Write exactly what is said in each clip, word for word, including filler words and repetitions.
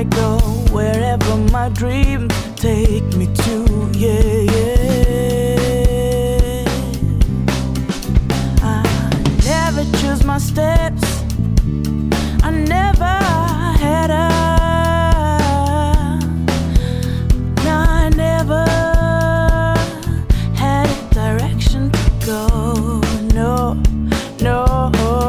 I go wherever my dreams take me to, yeah, yeah. I never choose my steps, I never had a, no, I never had a direction to go, no, no.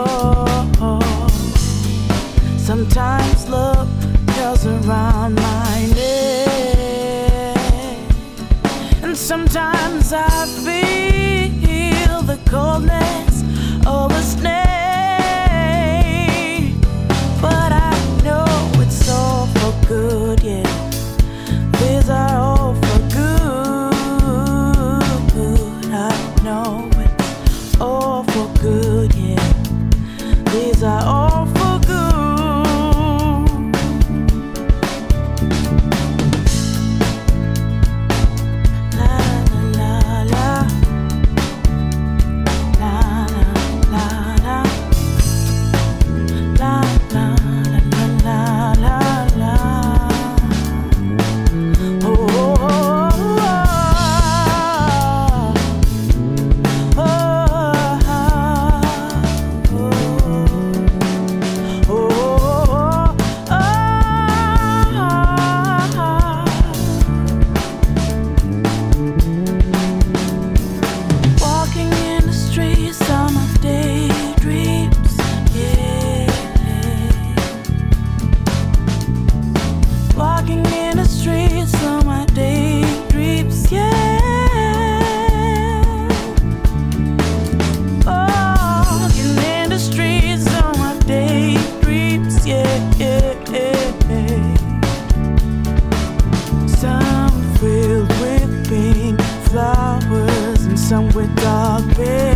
Sometimes love curls around my neck, and sometimes I feel the coldness of a snake. But I know it's all for good, yeah. These are all for good. I know it's all for good, yeah. These are all for good. Walking in the streets of my daydreams, yeah. Walking in the streets of my daydreams, yeah, yeah, yeah. Some filled with pink flowers and some with dark red.